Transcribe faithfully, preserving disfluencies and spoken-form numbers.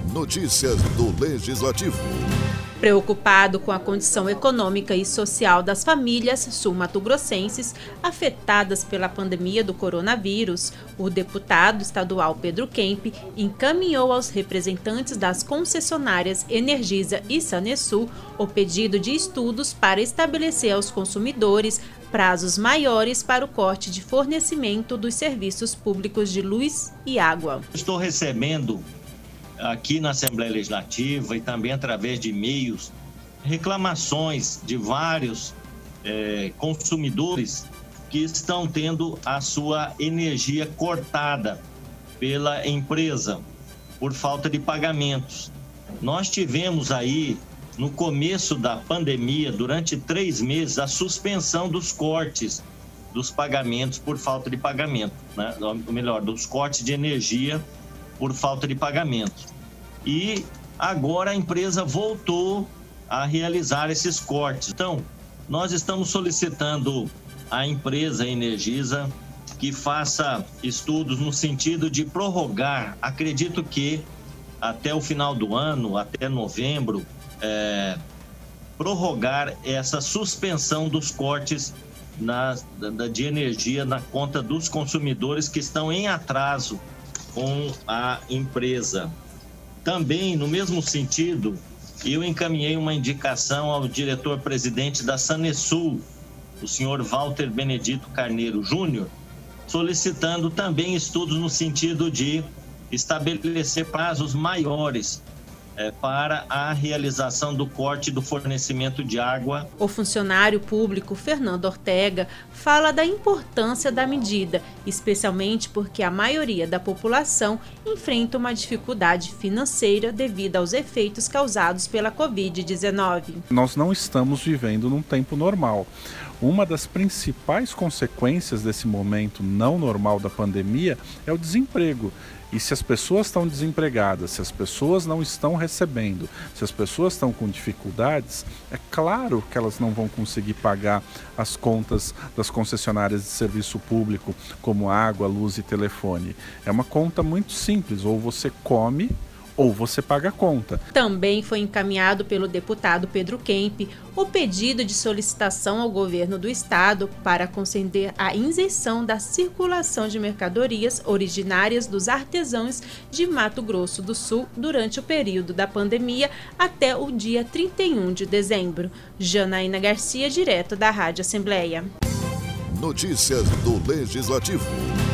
Notícias do Legislativo. Preocupado com a condição econômica e social das famílias sul-mato-grossenses afetadas pela pandemia do coronavírus, o deputado estadual Pedro Kemp encaminhou aos representantes das concessionárias Energisa e Sanesul o pedido de estudos para estabelecer aos consumidores prazos maiores para o corte de fornecimento dos serviços públicos de luz e água. Estou recebendo aqui na Assembleia Legislativa e também através de e-mails, reclamações de vários é, consumidores que estão tendo a sua energia cortada pela empresa por falta de pagamentos. Nós tivemos aí, no começo da pandemia, durante três meses, a suspensão dos cortes dos pagamentos por falta de pagamento, né? Ou melhor, dos cortes de energia por falta de pagamento. E agora a empresa voltou a realizar esses cortes. Então, nós estamos solicitando à empresa Energisa que faça estudos no sentido de prorrogar, acredito que até o final do ano, até novembro, é, prorrogar essa suspensão dos cortes na, da, de energia na conta dos consumidores que estão em atraso com a empresa. Também, no mesmo sentido, eu encaminhei uma indicação ao diretor-presidente da Sanesul, o senhor Walter Benedito Carneiro Júnior, solicitando também estudos no sentido de estabelecer prazos maiores É, para a realização do corte do fornecimento de água. O funcionário público Fernando Ortega fala da importância da medida, especialmente porque a maioria da população enfrenta uma dificuldade financeira devido aos efeitos causados pela covid dezenove. Nós não estamos vivendo num tempo normal. Uma das principais consequências desse momento não normal da pandemia é o desemprego. E se as pessoas estão desempregadas, se as pessoas não estão recebendo, se as pessoas estão com dificuldades, é claro que elas não vão conseguir pagar as contas das concessionárias de serviço público, como água, luz e telefone. É uma conta muito simples, ou você come ou você paga a conta. Também foi encaminhado pelo deputado Pedro Kemp o pedido de solicitação ao governo do estado para conceder a isenção da circulação de mercadorias originárias dos artesãos de Mato Grosso do Sul durante o período da pandemia até o dia trinta e um de dezembro. Janaína Garcia, direto da Rádio Assembleia. Notícias do Legislativo.